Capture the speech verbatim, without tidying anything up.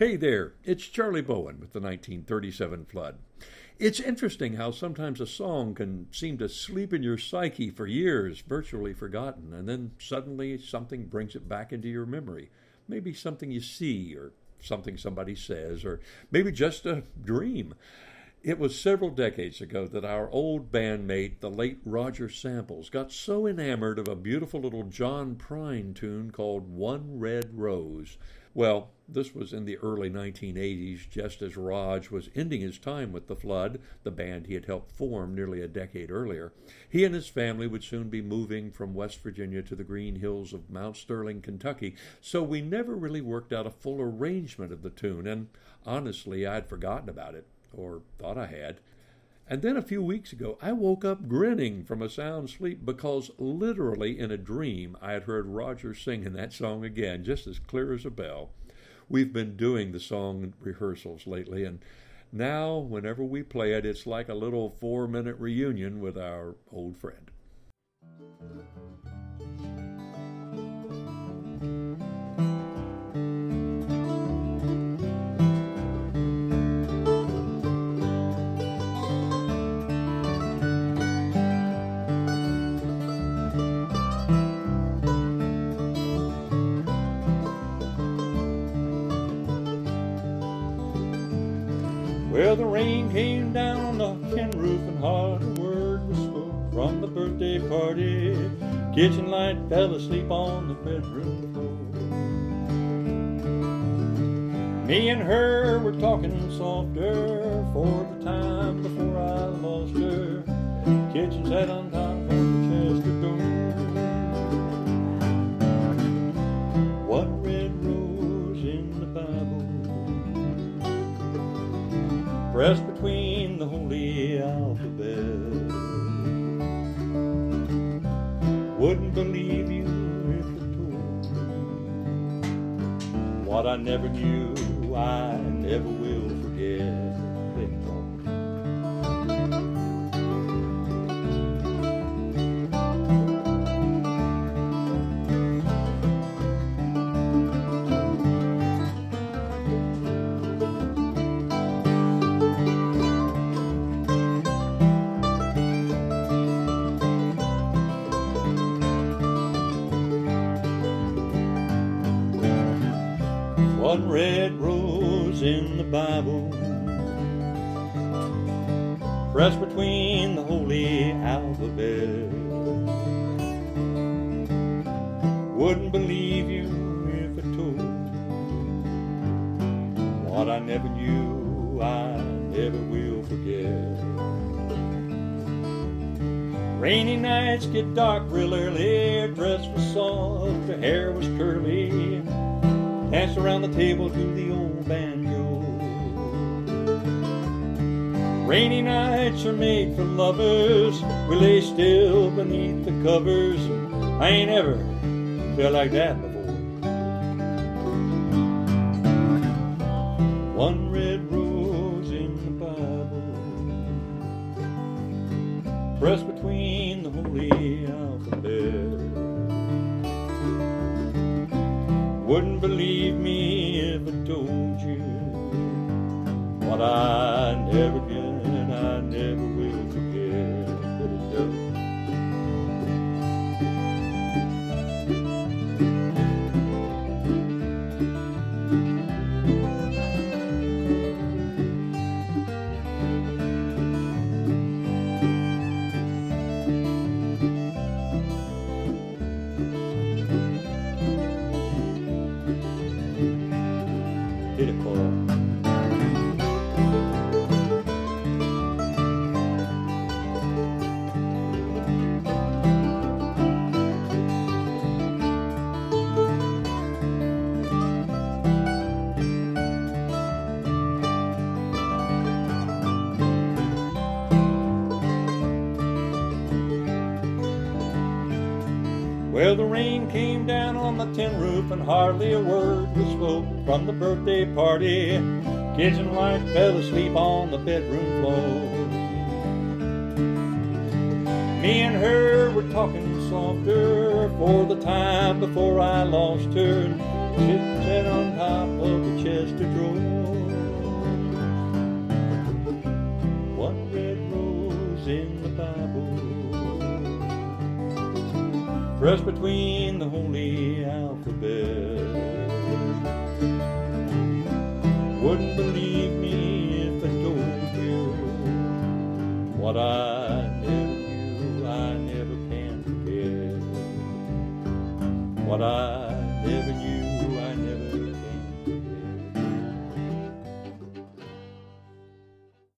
Hey there, it's Charlie Bowen with the nineteen thirty-seven flood. It's interesting how sometimes a song can seem to sleep in your psyche for years, virtually forgotten, and then suddenly something brings it back into your memory. Maybe something you see, or something somebody says, or maybe just a dream. It was several decades ago that our old bandmate, the late Roger Samples, got so enamored of a beautiful little John Prine tune called One Red Rose. Well, this was in the early nineteen eighties, just as Raj was ending his time with the Flood, the band he had helped form nearly a decade earlier. He and his family would soon be moving from West Virginia to the green hills of Mount Sterling, Kentucky, so we never really worked out a full arrangement of the tune, and honestly, I'd forgotten about it, or thought I had. And then a few weeks ago, I woke up grinning from a sound sleep because literally in a dream, I had heard Roger singing that song again, just as clear as a bell. We've been doing the song rehearsals lately, and now whenever we play it, it's like a little four-minute reunion with our old friend. Well, the rain came down on the tin roof and hard a word was spoke from the birthday party. Kitchen light fell asleep on the bedroom floor. Me and her were talking softer for the time before I lost her. Kitchen sat on top of the chest of door. One red rose in the Bible pressed between the holy alphabet. Wouldn't believe you if I told you what I never knew, I never will forget. One red rose in the Bible pressed between the holy alphabet. Wouldn't believe you if I told you what I never knew, I never will forget. Rainy nights get dark real early, her dress was soft, her hair was curly, danced around the table to the old banjo. Rainy nights are made for lovers, we lay still beneath the covers. I ain't ever felt like that before. One red rose in the Bible pressed between the holy alphabet. Wouldn't believe me if I told you what I never did and I never will forget. Hit it, Paul. Well, the rain came down on the tin roof and hardly a word was spoke from the birthday party. Kitchen light fell asleep on the bedroom floor. Me and her were talking softer for the time before I lost her. Sits on top of the chest of drawers. One red rose in the Bible, pressed between the holy alphabet. Wouldn't believe me if I told you what I never knew, I never can forget. What I never knew,